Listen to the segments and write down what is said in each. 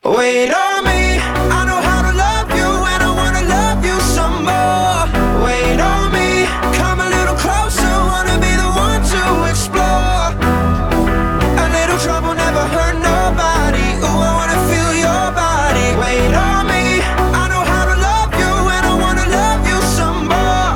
Wait on me, I know how to love you, and I wanna love you some more. Wait on me, come a little closer, wanna be the one to explore. A little trouble never hurt nobody. Ooh, I wanna feel your body. Wait on me, I know how to love you, and I wanna love you some more.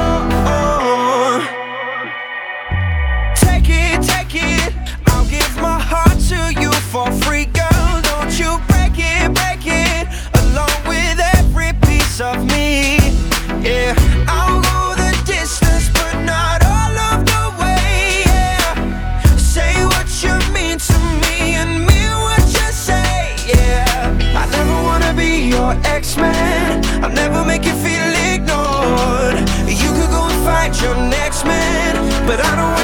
Take it, I'll give my heart to you for free, girl. Don't you break it, along with every piece of me. Yeah, I'll go the distance, but not all of the way. Yeah, say what you mean to me and mean what you say. Yeah, I never wanna be your ex-man. I'll never make you feel ignored. You could go and find your next man, but I don't